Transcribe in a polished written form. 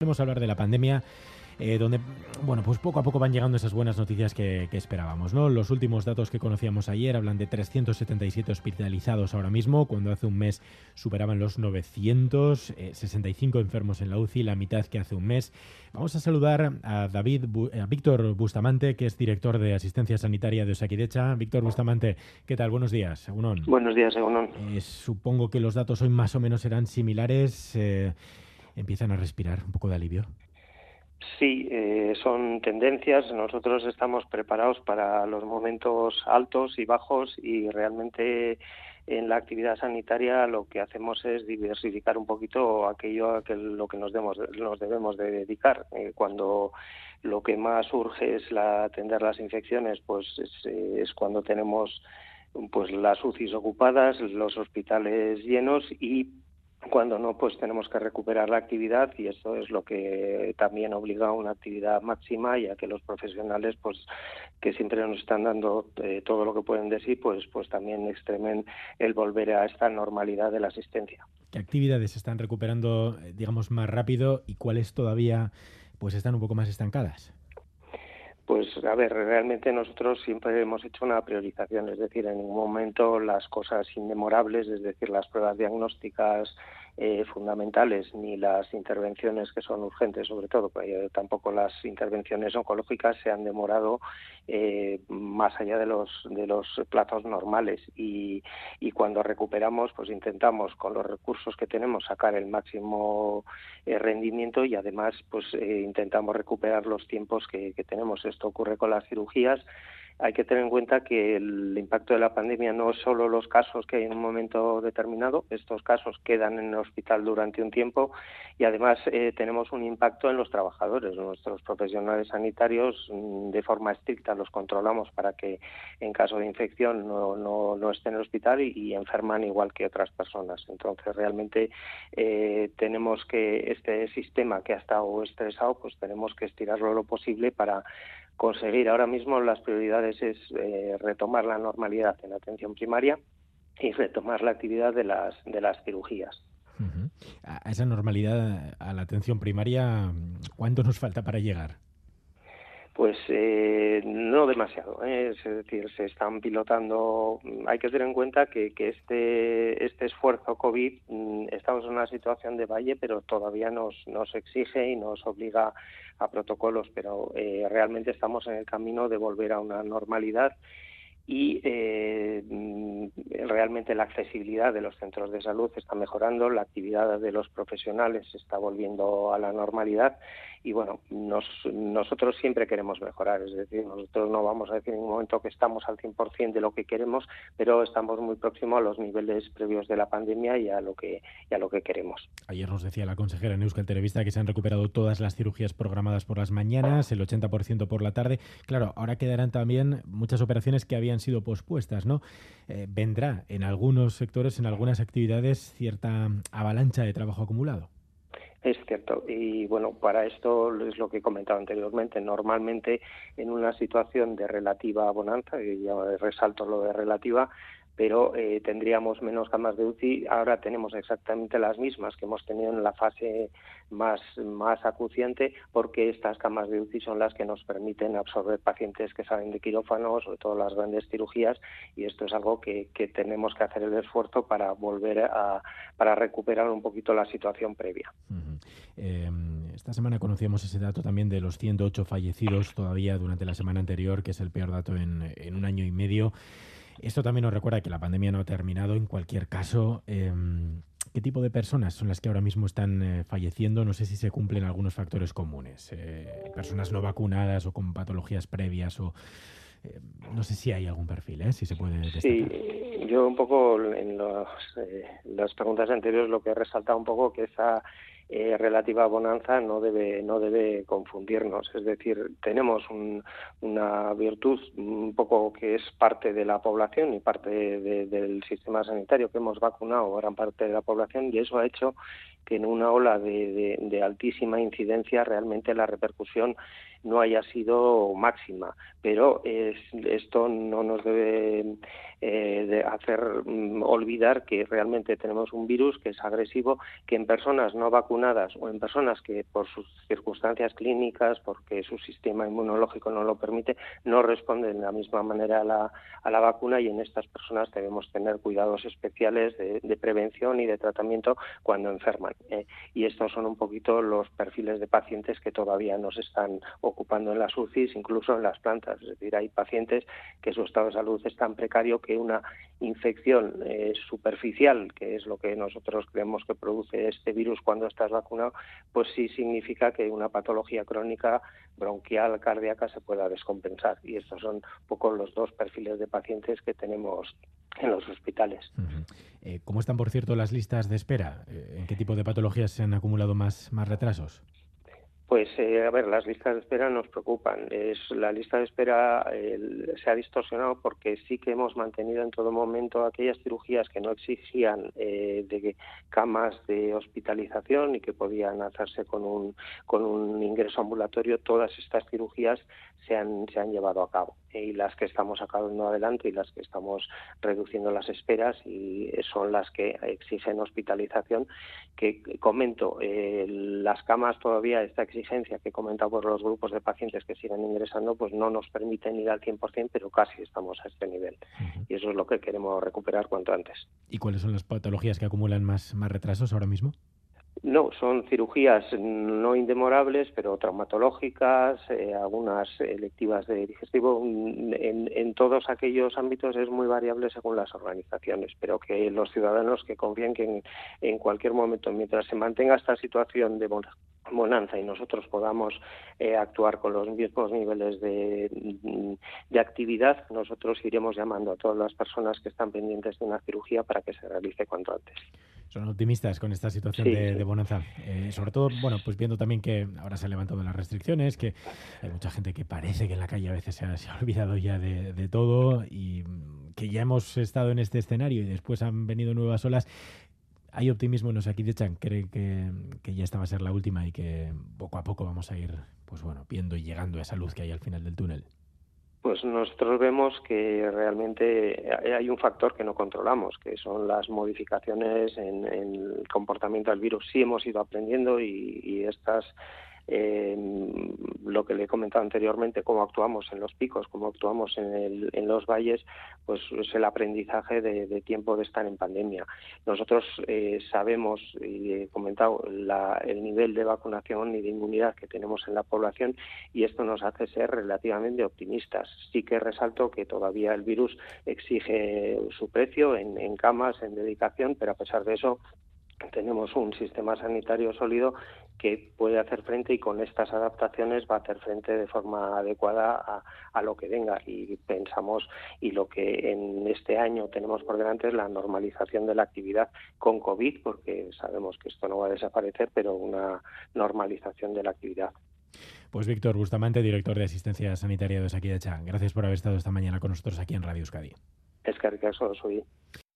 Vamos a hablar de la pandemia, donde, bueno, pues poco a poco van llegando esas buenas noticias que esperábamos, ¿no? Los últimos datos que conocíamos ayer hablan de 377 hospitalizados ahora mismo, cuando hace un mes superaban los 900, 65 enfermos en la UCI, la mitad que hace un mes. Vamos a saludar a Víctor Bustamante, que es director de Asistencia Sanitaria de Osakidetza. Víctor Bustamante, ¿qué tal? Buenos días. Egunon. Buenos días, Egunon. Supongo que los datos hoy más o menos serán similares. ¿Empiezan a respirar un poco de alivio? Sí, son tendencias. Nosotros estamos preparados para los momentos altos y bajos y realmente en la actividad sanitaria lo que hacemos es diversificar un poquito aquello a lo que nos debemos de dedicar. Cuando lo que más urge es atender las infecciones, pues es cuando tenemos pues las UCIs ocupadas, los hospitales llenos y cuando no, pues tenemos que recuperar la actividad y esto es lo que también obliga a una actividad máxima y a que los profesionales, pues que siempre nos están dando todo lo que pueden de sí, pues también extremen el volver a esta normalidad de la asistencia. ¿Qué actividades se están recuperando, digamos, más rápido y cuáles todavía, pues, están un poco más estancadas? Pues a ver, realmente nosotros siempre hemos hecho una priorización, es decir, en ningún momento las cosas inmemorables, es decir, las pruebas diagnósticas fundamentales, ni las intervenciones que son urgentes, sobre todo, tampoco las intervenciones oncológicas se han demorado más allá de los plazos normales y cuando recuperamos, pues intentamos con los recursos que tenemos sacar el máximo rendimiento y además pues intentamos recuperar los tiempos que tenemos. Esto ocurre con las cirugías. Hay que tener en cuenta que el impacto de la pandemia no es solo los casos que hay en un momento determinado, estos casos quedan en el hospital durante un tiempo y además tenemos un impacto en los trabajadores. Nuestros profesionales sanitarios de forma estricta los controlamos para que en caso de infección no estén en el hospital y enferman igual que otras personas. Entonces realmente tenemos que este sistema que ha estado estresado, pues tenemos que estirarlo lo posible para conseguir. Ahora mismo las prioridades es retomar la normalidad en la atención primaria y retomar la actividad de las cirugías. Uh-huh. A esa normalidad, a la atención primaria, ¿cuánto nos falta para llegar? Pues no demasiado, es decir, se están pilotando. Hay que tener en cuenta que este esfuerzo COVID, estamos en una situación de valle, pero todavía nos exige y nos obliga a protocolos, pero realmente estamos en el camino de volver a una normalidad y realmente la accesibilidad de los centros de salud está mejorando, la actividad de los profesionales está volviendo a la normalidad y bueno, nosotros siempre queremos mejorar, es decir, nosotros no vamos a decir en ningún momento que estamos al 100% de lo que queremos, pero estamos muy próximos a los niveles previos de la pandemia y a lo que queremos. Ayer nos decía la consejera en Euskal Televista que se han recuperado todas las cirugías programadas por las mañanas, el 80% por la tarde. Claro, ahora quedarán también muchas operaciones que habían sido pospuestas, ¿no? Vendrá en algunos sectores, en algunas actividades, cierta avalancha de trabajo acumulado. Es cierto, y bueno, para esto es lo que he comentado anteriormente. Normalmente en una situación de relativa bonanza, y ya resalto lo de relativa, pero tendríamos menos camas de UCI. Ahora tenemos exactamente las mismas que hemos tenido en la fase más acuciante, porque estas camas de UCI son las que nos permiten absorber pacientes que salen de quirófano, sobre todo las grandes cirugías, y esto es algo que tenemos que hacer el esfuerzo para volver para recuperar un poquito la situación previa. Uh-huh. Esta semana conocíamos ese dato también de los 108 fallecidos todavía durante la semana anterior, que es el peor dato en un año y medio. Esto también nos recuerda que la pandemia no ha terminado. En cualquier caso, ¿qué tipo de personas son las que ahora mismo están falleciendo? No sé si se cumplen algunos factores comunes. Personas no vacunadas o con patologías previas o... no sé si hay algún perfil, si se puede destacar. Sí, yo un poco en las preguntas anteriores lo que he resaltado un poco que esa relativa bonanza no debe confundirnos. Es decir, tenemos una virtud un poco que es parte de la población y parte del sistema sanitario, que hemos vacunado a gran parte de la población y eso ha hecho que en una ola de altísima incidencia realmente la repercusión no haya sido máxima, pero esto no nos debe de hacer olvidar que realmente tenemos un virus que es agresivo, que en personas no vacunadas o en personas que por sus circunstancias clínicas, porque su sistema inmunológico no lo permite, no responden de la misma manera a la vacuna, y en estas personas debemos tener cuidados especiales de prevención y de tratamiento cuando enferman. Y estos son un poquito los perfiles de pacientes que todavía nos están ocupando en las UCIs, incluso en las plantas. Es decir, hay pacientes que su estado de salud es tan precario que una infección superficial, que es lo que nosotros creemos que produce este virus cuando estás vacunado, pues sí significa que una patología crónica bronquial, cardíaca, se pueda descompensar. Y estos son un poco los dos perfiles de pacientes que tenemos en los hospitales. ¿Cómo están, por cierto, las listas de espera? ¿En qué tipo de patologías se han acumulado más retrasos? Pues, a ver, las listas de espera nos preocupan. La lista de espera se ha distorsionado porque sí que hemos mantenido en todo momento aquellas cirugías que no exigían de camas de hospitalización y que podían hacerse con un ingreso ambulatorio. Todas estas cirugías se han llevado a cabo, y las que estamos sacando adelante y las que estamos reduciendo las esperas y son las que exigen hospitalización, que comento, las camas todavía, esta exigencia que he comentado por los grupos de pacientes que siguen ingresando, pues no nos permiten ir al 100%, pero casi estamos a este nivel. Y eso es lo que queremos recuperar cuanto antes. ¿Y cuáles son las patologías que acumulan más retrasos ahora mismo? No, son cirugías no indemorables, pero traumatológicas, algunas electivas de digestivo. En todos aquellos ámbitos es muy variable según las organizaciones, pero que los ciudadanos que confíen que en cualquier momento, mientras se mantenga esta situación de bonanza y nosotros podamos actuar con los mismos niveles de actividad, nosotros iremos llamando a todas las personas que están pendientes de una cirugía para que se realice cuanto antes. Son optimistas con esta situación de bonanza. Sobre todo, bueno, pues viendo también que ahora se han levantado las restricciones, que hay mucha gente que parece que en la calle a veces se ha olvidado ya de todo, y que ya hemos estado en este escenario y después han venido nuevas olas. ¿Hay optimismo en Osakidetza? ¿Cree que ya esta va a ser la última y que poco a poco vamos a ir, pues bueno, viendo y llegando a esa luz que hay al final del túnel? Pues nosotros vemos que realmente hay un factor que no controlamos, que son las modificaciones en el comportamiento del virus. Sí hemos ido aprendiendo y estas, lo que le he comentado anteriormente, cómo actuamos en los picos, cómo actuamos en los valles, pues es el aprendizaje de tiempo de estar en pandemia. Nosotros sabemos, y he comentado, el nivel de vacunación y de inmunidad que tenemos en la población, y esto nos hace ser relativamente optimistas. Sí que resalto que todavía el virus exige su precio en camas, en dedicación, pero a pesar de eso tenemos un sistema sanitario sólido que puede hacer frente, y con estas adaptaciones va a hacer frente de forma adecuada a lo que venga. Y pensamos, y lo que en este año tenemos por delante, es la normalización de la actividad con COVID, porque sabemos que esto no va a desaparecer, pero una normalización de la actividad. Pues Víctor Bustamante, director de Asistencia Sanitaria de Osakidetza, gracias por haber estado esta mañana con nosotros aquí en Radio Euskadi. Eskerrik asko, soy